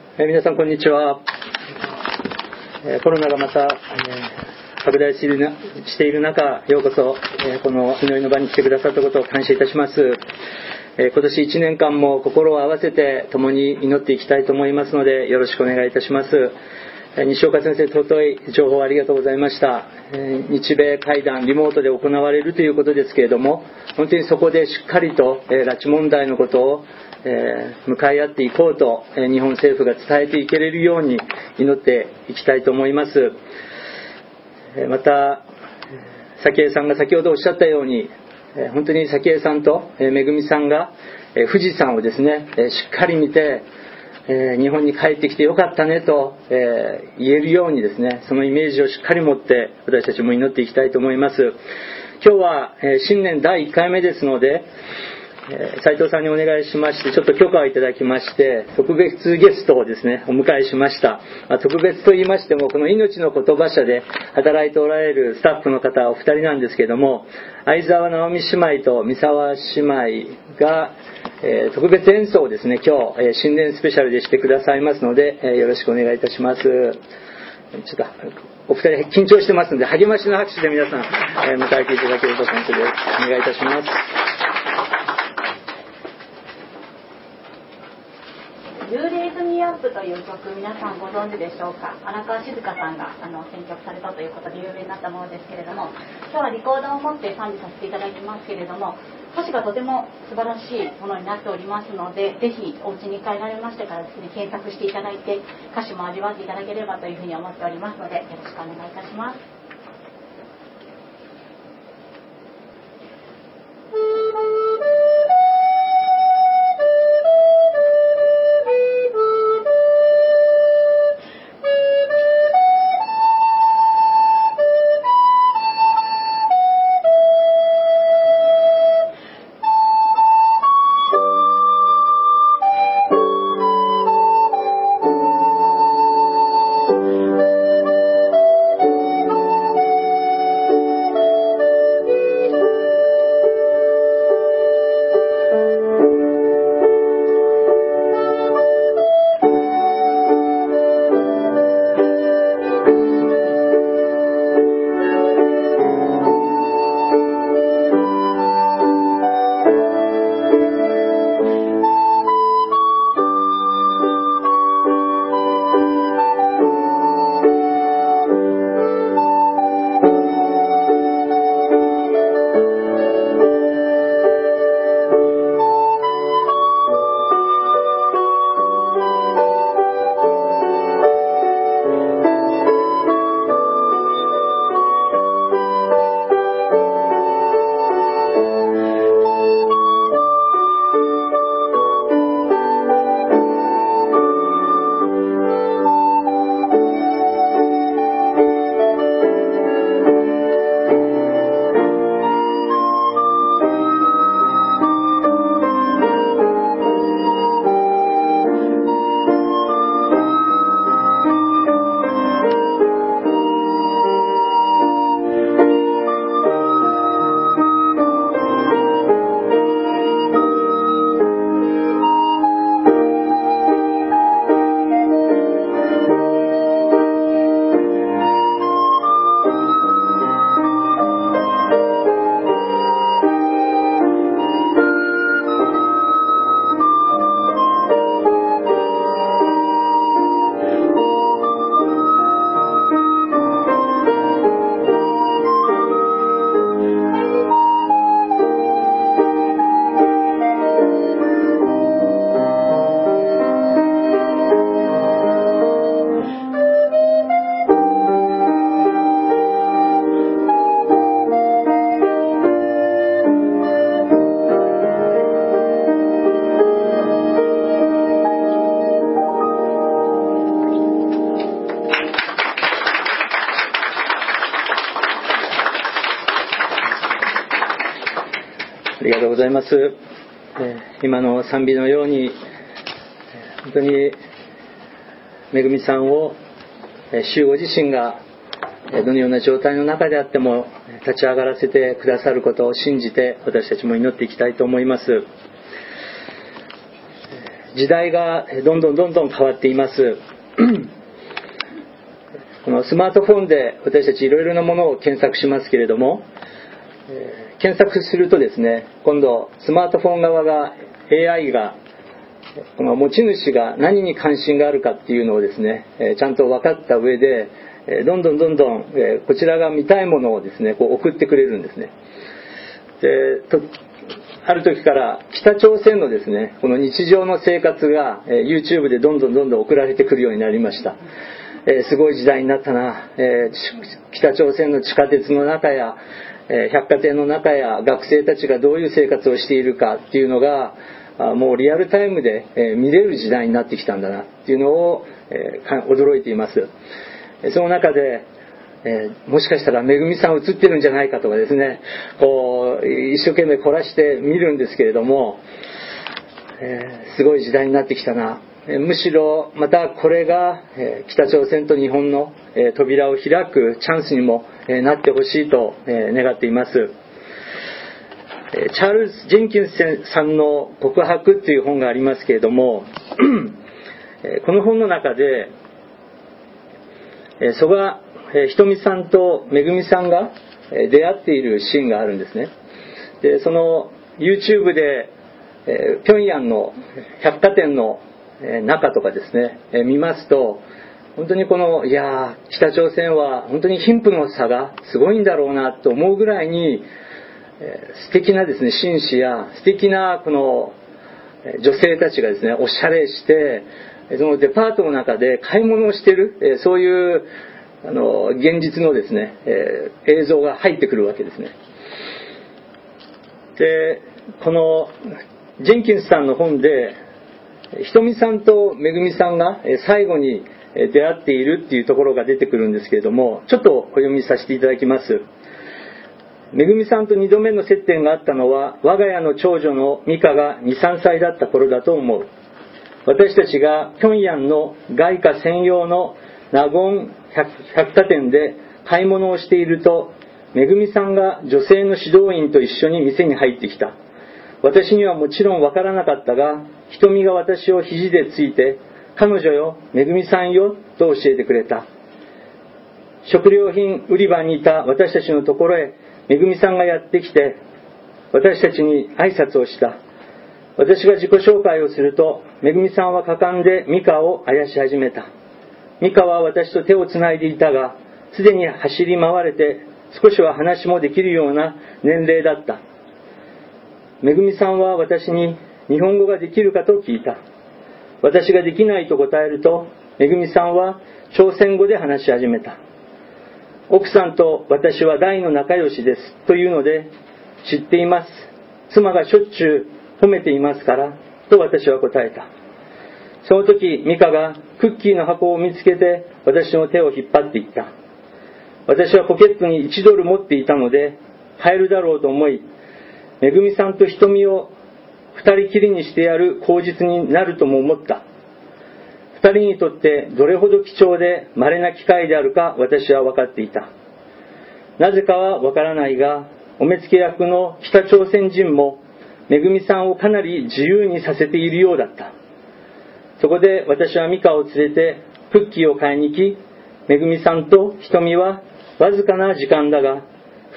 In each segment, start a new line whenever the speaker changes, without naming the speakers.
皆さんこんにちは。コロナがまた拡大している中、ようこそこの祈りの場に来てくださったことを感謝いたします。今年1年間も心を合わせて共に祈っていきたいと思いますので、よろしくお願いいたします。西岡先生、尊い情報ありがとうございました。日米会談リモートで行われるということですけれども、本当にそこでしっかりと拉致問題のことを向かい合っていこうと日本政府が伝えていけれるように祈っていきたいと思います。また早紀江さんが先ほどおっしゃったように、本当に早紀江さんとめぐみさんが富士山をですねしっかり見て日本に帰ってきてよかったねと言えるようにですね、そのイメージをしっかり持って私たちも祈っていきたいと思います。今日は新年第1回目ですので、斉藤さんにお願いしまして、ちょっと許可をいただきまして特別ゲストをですねお迎えしました。特別と言いましても、この命の言葉社で働いておられるスタッフの方お二人なんですけれども、相沢直美姉妹と三沢姉妹が特別演奏をですね今日新年スペシャルでしてくださいますので、よろしくお願いいたします。ちょっとお二人緊張してますので励ましの拍手で皆さん迎えていただけると本当にお願いいたします。
幽霊ズミアップという曲、皆さんご存知でしょうか。荒川静香さんが選曲されたということで有名になったものですけれども、今日はリコーダーを持って賛美させていただいてますけれども、歌詞がとても素晴らしいものになっておりますので、ぜひお家に帰られましてからですね検索していただいて歌詞も味わっていただければというふうに思っておりますので、よろしくお願いいたします。
ありがとうございます。今の賛美のように本当にめぐみさんを主ご自身がどのような状態の中であっても立ち上がらせてくださることを信じて私たちも祈っていきたいと思います。 時代がどんどん変わっています。このスマートフォンで私たちいろいろなものを検索しますけれども、検索するとですね、今度スマートフォン側が AI がこの持ち主が何に関心があるかっていうのをですね、ちゃんと分かった上でどんどんこちらが見たいものをですねこう送ってくれるんですね。である時から北朝鮮のですねこの日常の生活が YouTube でどんどん送られてくるようになりました。すごい時代になったな。北朝鮮の地下鉄の中や百貨店の中や学生たちがどういう生活をしているかっていうのがもうリアルタイムで見れる時代になってきたんだなっていうのを驚いています。その中でもしかしたらめぐみさん映ってるんじゃないかとかですね、こう一生懸命凝らして見るんですけれども、すごい時代になってきたな。むしろまたこれが北朝鮮と日本の扉を開くチャンスにもなってほしいと願っています。チャールズ・ジェンキンスさんの告白という本がありますけれどもこの本の中で曽我ひとみさんとめぐみさんが出会っているシーンがあるんですね。でその YouTube で平壌の百貨店の中とかですね見ますと、本当にこの北朝鮮は本当に貧富の差がすごいんだろうなと思うぐらいに素敵なですね紳士や素敵なこの女性たちがですねおしゃれしてそのデパートの中で買い物をしているそういう現実のですね映像が入ってくるわけですね。でこのジェンキンスさんの本でひとみさんとめぐみさんが最後に出会っているっていうところが出てくるんですけれども、ちょっとお読みさせていただきます。めぐみさんと2度目の接点があったのは我が家の長女のミカが 2,3 歳だった頃だと思う。私たちが平壌の外貨専用のナゴン百貨店で買い物をしていると、めぐみさんが女性の指導員と一緒に店に入ってきた。私にはもちろんわからなかったが、ひとみが私を肘でついて、彼女よ、めぐみさんよと教えてくれた。食料品売り場にいた私たちのところへめぐみさんがやってきて、私たちに挨拶をした。私が自己紹介をすると、めぐみさんは果敢でミカをあやし始めた。ミカは私と手をつないでいたが、すでに走り回れて少しは話もできるような年齢だった。めぐみさんは私に日本語ができるかと聞いた。私ができないと答えると、めぐみさんは朝鮮語で話し始めた。奥さんと私は大の仲良しですというので、知っています。妻がしょっちゅう褒めていますからと私は答えた。その時ミカがクッキーの箱を見つけて私の手を引っ張っていった。私はポケットに1ドル持っていたので買えるだろうと思い、めぐみさんとひとみを2人きりにしてやる口実になるとも思った。2人にとってどれほど貴重で稀な機会であるか私は分かっていた。なぜかは分からないが、お目付け役の北朝鮮人もめぐみさんをかなり自由にさせているようだった。そこで私はミカを連れてクッキーを買いに行き、めぐみさんとひとみはわずかな時間だが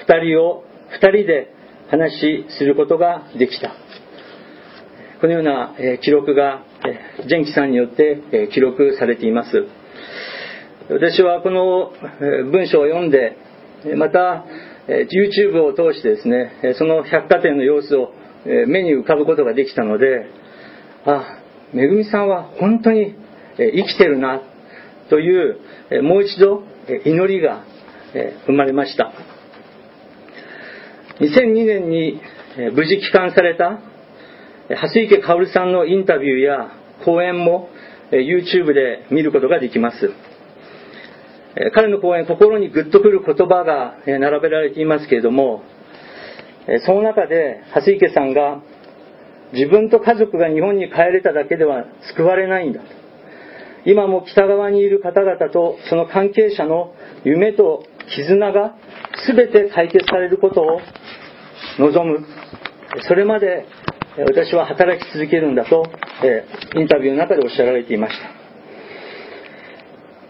2人で話することができた。このような記録がジェンキさんによって記録されています。私はこの文章を読んで、また YouTube を通してですね、その百貨店の様子を目に浮かぶことができたので、めぐみさんは本当に生きてるなというもう一度祈りが生まれました。2002年に無事帰還された蓮池薫さんのインタビューや講演も YouTube で見ることができます。彼の講演、心にグッとくる言葉が並べられていますけれども、その中で蓮池さんが、自分と家族が日本に帰れただけでは救われないんだと。今も北側にいる方々とその関係者の夢と絆が全て解決されることを望む。それまで私は働き続けるんだと、インタビューの中でおっしゃられていました。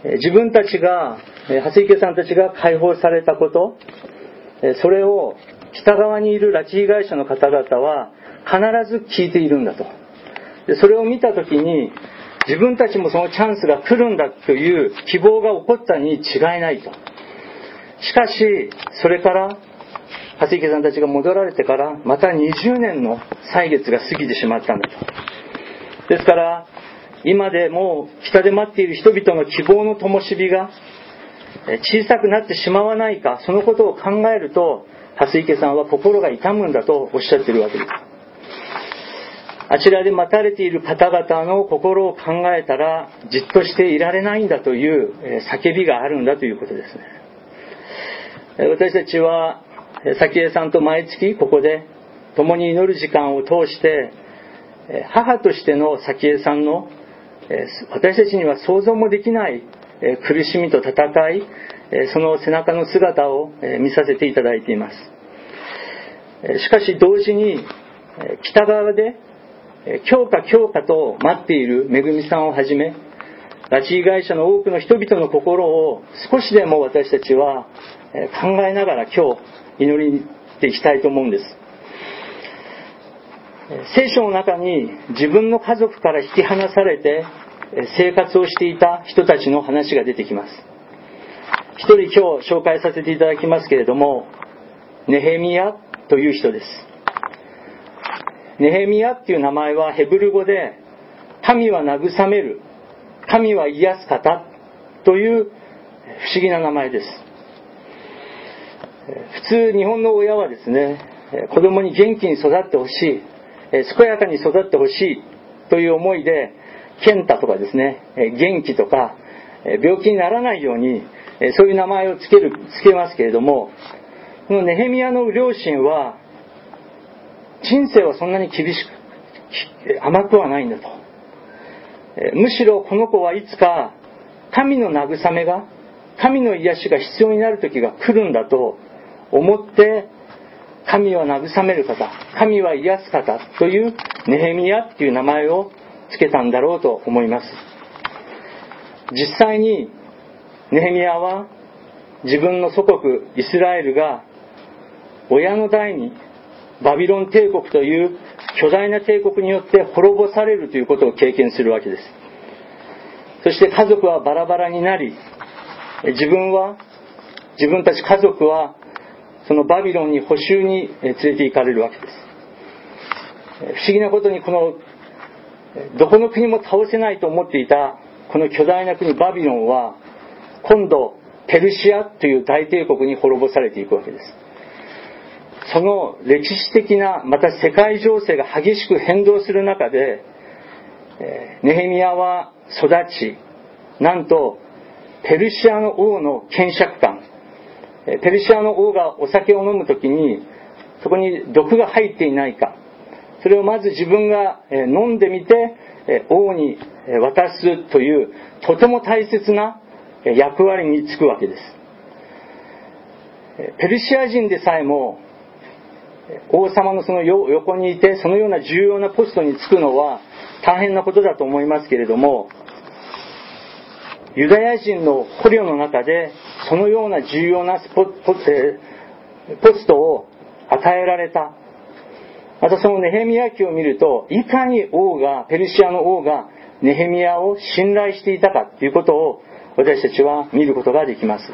自分たちが、蓮池さんたちが解放されたこと、それを北側にいる拉致被害者の方々は必ず聞いているんだと。それを見たときに、自分たちもそのチャンスが来るんだという希望が起こったに違いないと。しかし、それから蓮池さんたちが戻られてからまた20年の歳月が過ぎてしまったんだと。ですから今でも北で待っている人々の希望の灯火が小さくなってしまわないか、そのことを考えると蓮池さんは心が痛むんだとおっしゃっているわけです。あちらで待たれている方々の心を考えたらじっとしていられないんだという叫びがあるんだということですね。私たちは早紀江さんと毎月ここで共に祈る時間を通して母としての早紀江さんの私たちには想像もできない苦しみと戦い、その背中の姿を見させていただいています。しかし同時に北側で強化と待っているめぐみさんをはじめ拉致被害者の多くの人々の心を少しでも私たちは考えながら今日祈りていきたいと思うんです。聖書の中に自分の家族から引き離されて生活をしていた人たちの話が出てきます。一人今日紹介させていただきますけれども、ネヘミヤという人です。ネヘミヤっていう名前はヘブル語で神は慰める、神は癒す方という不思議な名前です。普通日本の親はですね、子供に元気に育ってほしい、健やかに育ってほしいという思いで健太とかですね、元気とか病気にならないようにそういう名前をつけますけれども、このネヘミヤの両親は人生はそんなに厳しく甘くはないんだと。むしろこの子はいつか神の慰めが、神の癒しが必要になる時が来るんだと思って、神は慰める方、神は癒す方というネヘミヤっていう名前をつけたんだろうと思います。実際にネヘミヤは自分の祖国イスラエルが親の代にバビロン帝国という巨大な帝国によって滅ぼされるということを経験するわけです。そして家族はバラバラになり、自分たち家族はそのバビロンに捕囚に連れて行かれるわけです。不思議なことにこのどこの国も倒せないと思っていたこの巨大な国バビロンは今度ペルシアという大帝国に滅ぼされていくわけです。その歴史的なまた世界情勢が激しく変動する中でネヘミヤは育ち、なんとペルシアの王の検釈官、ペルシアの王がお酒を飲むときにそこに毒が入っていないか、それをまず自分が飲んでみて王に渡すというとても大切な役割に就くわけです。ペルシア人でさえも王様のその横にいてそのような重要なポストに就くのは大変なことだと思いますけれども、ユダヤ人の捕虜の中でそのような重要なポストを与えられた。またそのネヘミヤ記を見ると、いかにペルシアの王がネヘミヤを信頼していたかということを私たちは見ることができます。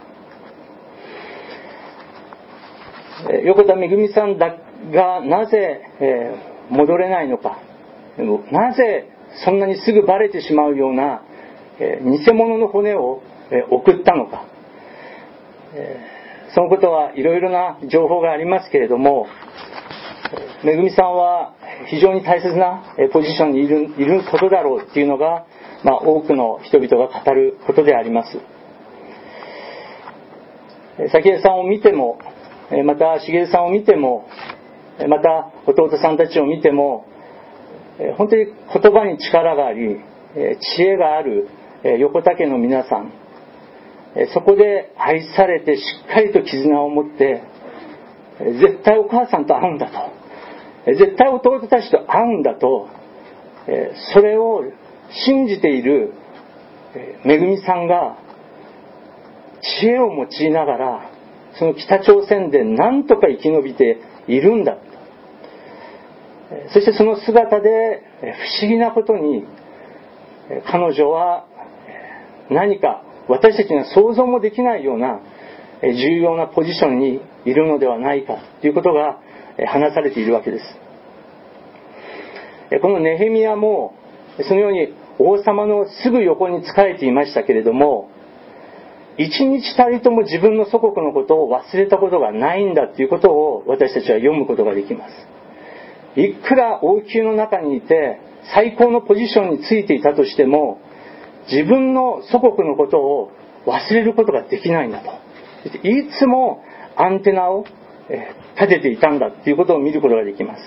横田めぐみさんがなぜ戻れないのか、なぜそんなにすぐバレてしまうような偽物の骨を送ったのか、そのことはいろいろな情報がありますけれども、めぐみさんは非常に大切なポジションにいることだろうっていうのが、多くの人々が語ることであります。早紀江さんを見ても、また茂さんを見ても、また弟さんたちを見ても、本当に言葉に力があり知恵がある横田家の皆さん、そこで愛されてしっかりと絆を持って絶対お母さんと会うんだと絶対弟たちと会うんだと、それを信じているめぐみさんが知恵を用いながら、その北朝鮮で何とか生き延びているんだ。そしてその姿で不思議なことに、彼女は何か私たちが想像もできないような重要なポジションにいるのではないかということが話されているわけです。このネヘミヤもそのように王様のすぐ横に仕えていましたけれども、一日たりとも自分の祖国のことを忘れたことがないんだということを私たちは読むことができます。いくら王宮の中にいて最高のポジションについていたとしても、自分の祖国のことを忘れることができないんだと。いつもアンテナを立てていたんだということを見ることができます。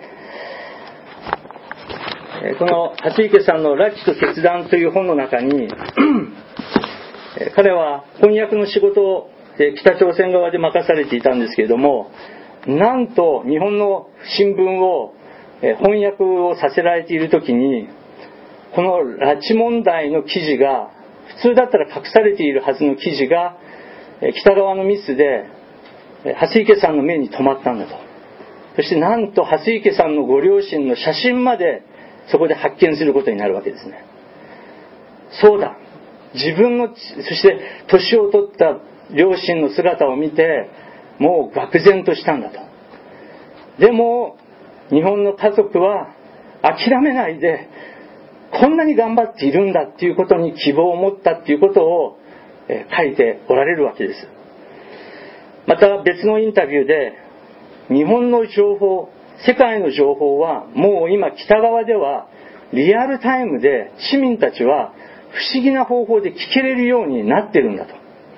この初池さんの拉致と決断という本の中に彼は翻訳の仕事を北朝鮮側で任されていたんですけれども、なんと日本の新聞を翻訳をさせられている時に、この拉致問題の記事が、普通だったら隠されているはずの記事が北側のミスで蓮池さんの目に留まったんだと。そしてなんと蓮池さんのご両親の写真までそこで発見することになるわけですね。そうだ、自分の、そして年を取った両親の姿を見てもう愕然としたんだと。でも日本の家族は諦めないで、こんなに頑張っているんだっていうことに希望を持ったっていうことを書いておられるわけです。また別のインタビューで、日本の情報、世界の情報はもう今北側ではリアルタイムで市民たちは不思議な方法で聞けれるようになってるんだと。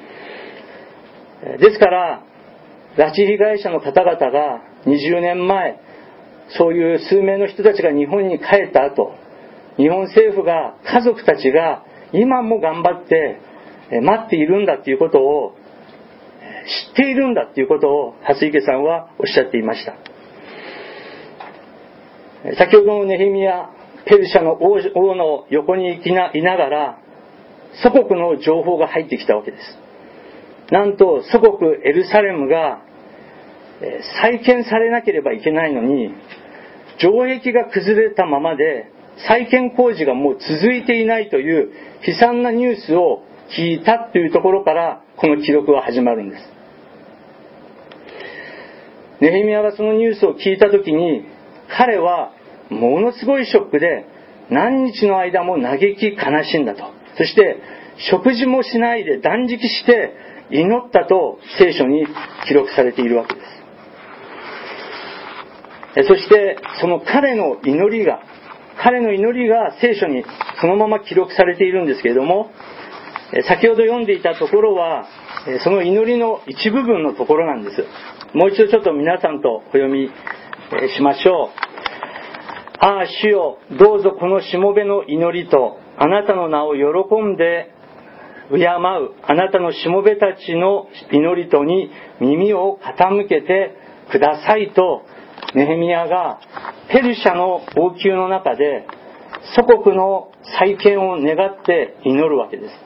ですから拉致被害者の方々が20年前、そういう数名の人たちが日本に帰った後、日本政府が、家族たちが今も頑張って待っているんだということを知っているんだということを蓮池さんはおっしゃっていました。先ほどのネヘミヤ、ペルシャの王の横にいながら祖国の情報が入ってきたわけです。なんと祖国エルサレムが再建されなければいけないのに、城壁が崩れたままで再建工事がもう続いていないという悲惨なニュースを聞いたというところからこの記録は始まるんです。ネヘミヤがそのニュースを聞いたときに、彼はものすごいショックで何日の間も嘆き悲しんだと。そして食事もしないで断食して祈ったと聖書に記録されているわけです。そしてその彼の祈りが聖書にそのまま記録されているんですけれども、先ほど読んでいたところはその祈りの一部分のところなんです。もう一度ちょっと皆さんとお読みしましょう。ああ主よ、どうぞこのしもべの祈りとあなたの名を喜んで敬うあなたのしもべたちの祈りとに耳を傾けてくださいと、ネヘミヤがペルシャの王宮の中で祖国の再建を願って祈るわけです。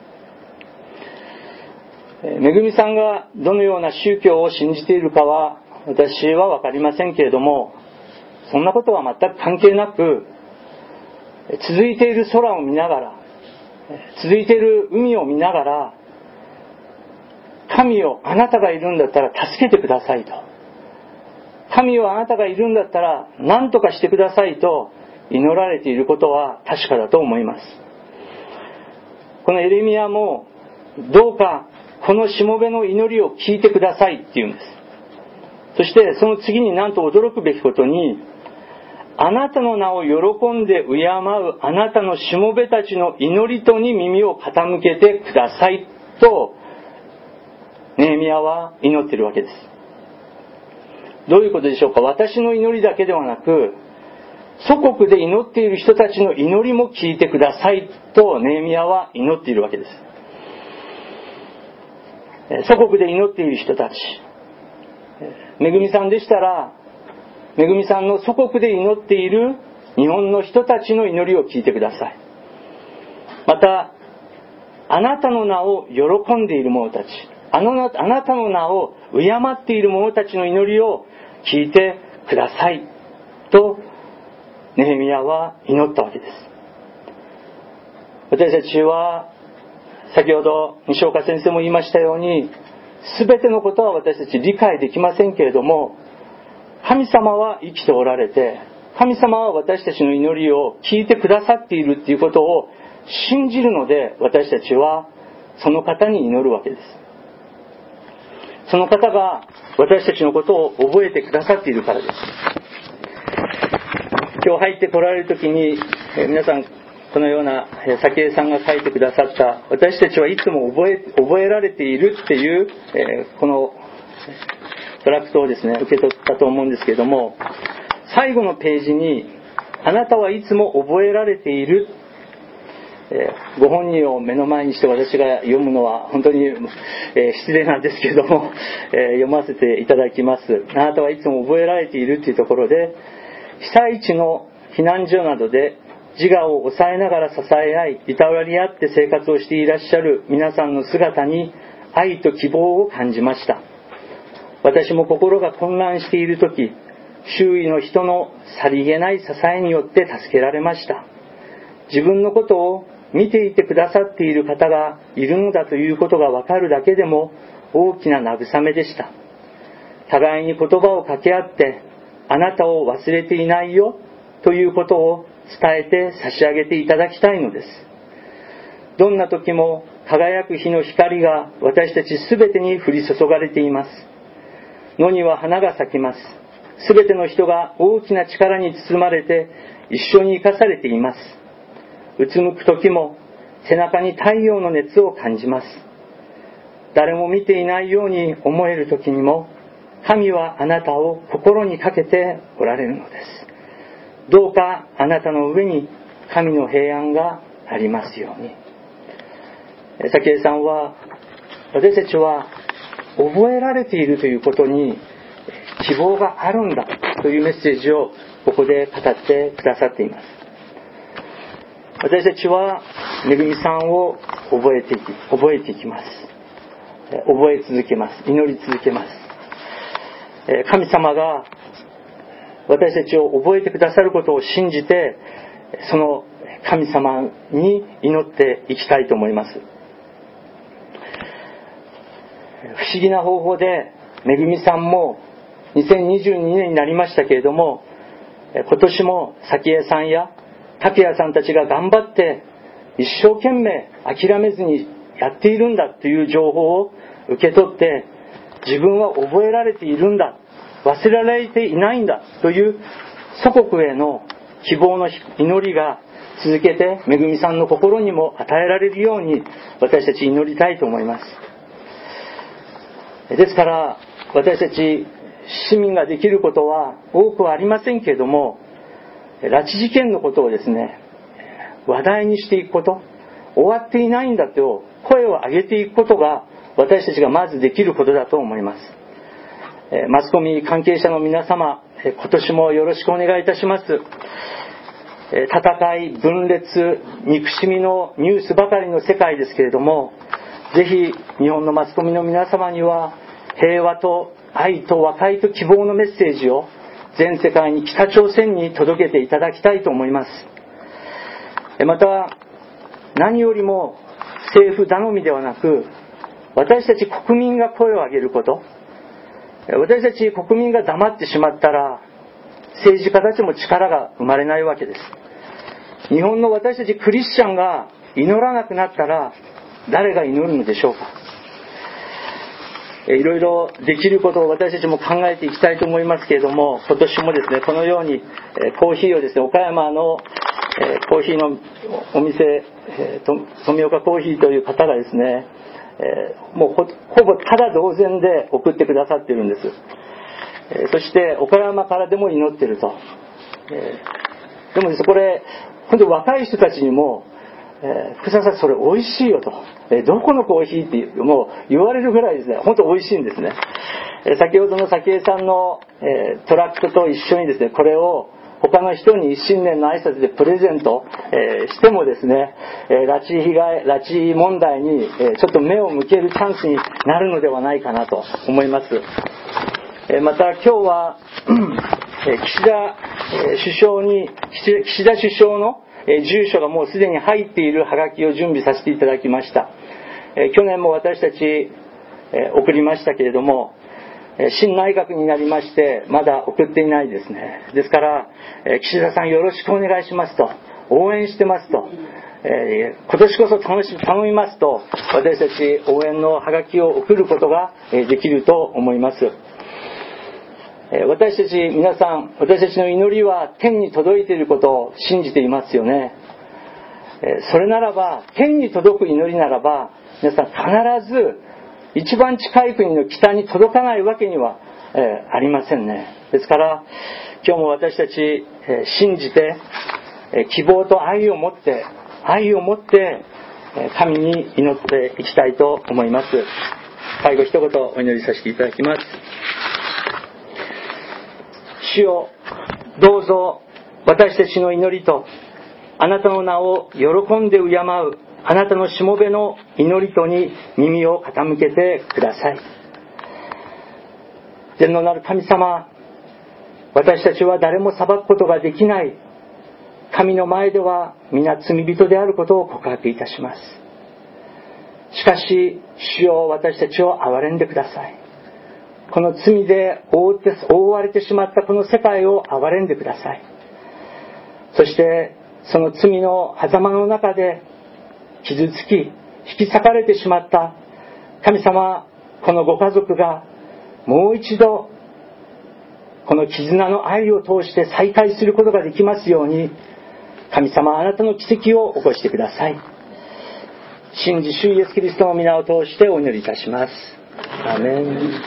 めぐみさんがどのような宗教を信じているかは私は分かりませんけれども、そんなことは全く関係なく、続いている空を見ながら、続いている海を見ながら、神よ、あなたがいるんだったら助けてくださいと、神よ、あなたがいるんだったら何とかしてくださいと祈られていることは確かだと思います。このエレミヤも、どうかこのしもべの祈りを聞いてくださいって言うんです。そしてその次になんと驚くべきことに、あなたの名を喜んで敬うあなたのしもべたちの祈りとに耳を傾けてくださいとネヘミヤは祈っているわけです。どういうことでしょうか。私の祈りだけではなく、祖国で祈っている人たちの祈りも聞いてくださいとネヘミヤは祈っているわけです。祖国で祈っている人たち、めぐみさんでしたらめぐみさんの祖国で祈っている日本の人たちの祈りを聞いてください。また、あなたの名を喜んでいる者たち、あなたの名を敬っている者たちの祈りを聞いてくださいとネヘミヤは祈ったわけです。私たちは先ほど西岡先生も言いましたように、全てのことは私たち理解できませんけれども、神様は生きておられて、神様は私たちの祈りを聞いてくださっているということを信じるので、私たちはその方に祈るわけです。その方が私たちのことを覚えてくださっているからです。今日入ってこられるときに、皆さんこのような早紀江さんが書いてくださった、私たちはいつも覚えられているっていう、このトラクトをですね受け取ったと思うんですけれども、最後のページにあなたはいつも覚えられている、ご本人を目の前にして私が読むのは本当に、失礼なんですけれども、読ませていただきます。あなたはいつも覚えられているというところで、被災地の避難所などで自我を抑えながら支え合い、いたわり合って生活をしていらっしゃる皆さんの姿に愛と希望を感じました。私も心が混乱しているとき、周囲の人のさりげない支えによって助けられました。自分のことを見ていてくださっている方がいるのだということがわかるだけでも大きな慰めでした。互いに言葉を掛け合って、あなたを忘れていないよということを伝えて差し上げていただきたいのです。どんな時も輝く日の光が私たちすべてに降り注がれています。野には花が咲きます。すべての人が大きな力に包まれて一緒に生かされています。うつむく時も背中に太陽の熱を感じます。誰も見ていないように思える時にも、神はあなたを心にかけておられるのです。どうかあなたの上に神の平安がありますように。早紀江さんは、私たちは覚えられているということに希望があるんだというメッセージをここで語ってくださっています。私たちはめぐみさんを覚えていきます。覚え続けます。祈り続けます。神様が私たちを覚えてくださることを信じて、その神様に祈っていきたいと思います。不思議な方法でめぐみさんも2022年になりましたけれども、今年も早紀江さんや竹谷さんたちが頑張って一生懸命諦めずにやっているんだという情報を受け取って、自分は覚えられているんだ、忘れられていないんだという祖国への希望の祈りが続けてめぐみさんの心にも与えられるように私たち祈りたいと思います。ですから私たち市民ができることは多くはありませんけれども、拉致事件のことをですね話題にしていくこと、終わっていないんだと声を上げていくことが私たちがまずできることだと思います。マスコミ関係者の皆様、今年もよろしくお願いいたします。戦い、分裂、憎しみのニュースばかりの世界ですけれども、ぜひ日本のマスコミの皆様には平和と愛と和解と希望のメッセージを全世界に、北朝鮮に届けていただきたいと思います。また何よりも政府頼みではなく、私たち国民が声を上げること、私たち国民が黙ってしまったら政治家たちも力が生まれないわけです。日本の私たちクリスチャンが祈らなくなったら誰が祈るのでしょうか。いろいろできることを私たちも考えていきたいと思いますけれども、今年もですねこのようにコーヒーをですね、岡山のコーヒーのお店、富岡コーヒーという方がですね、もうほぼただ同然で送ってくださっているんです。そして岡山からでも祈っていると。でもですね、これ本当に若い人たちにも福沢さんそれ美味しいよと、どこのコーヒーってもう言われるぐらいですね、本当美味しいんですね。先ほどの早紀江さんの、トラクトと一緒にですね、これを他の人に新年の挨拶でプレゼント、してもですね、拉致問題に、ちょっと目を向けるチャンスになるのではないかなと思います。また今日は岸田首相の住所がもうすでに入っているハガキを準備させていただきました。去年も私たち送りましたけれども、新内閣になりましてまだ送っていないですね。ですから岸田さんよろしくお願いしますと、応援してますと、今年こそ頼みますと、私たち応援のハガキを送ることができると思います。私たち皆さん、私たちの祈りは天に届いていることを信じていますよね。それならば、天に届く祈りならば、皆さん必ず一番近い国の北に届かないわけには、ありませんね。ですから今日も私たち、信じて、希望と愛を持って神に祈っていきたいと思います。最後一言お祈りさせていただきます。主よ、どうぞ私たちの祈りとあなたの名を喜んで敬うあなたのしもべの祈りとに耳を傾けてください。天のなる神様、私たちは誰も裁くことができない。神の前では皆罪人であることを告白いたします。しかし主よ、私たちを憐れんでください。この罪で覆われてしまったこの世界を憐れんでください。そしてその罪の狭間の中で傷つき引き裂かれてしまった神様、このご家族がもう一度この絆の愛を通して再会することができますように、神様、あなたの奇跡を起こしてください。信じ主イエスキリストの皆を通してお祈りいたします。アーメン。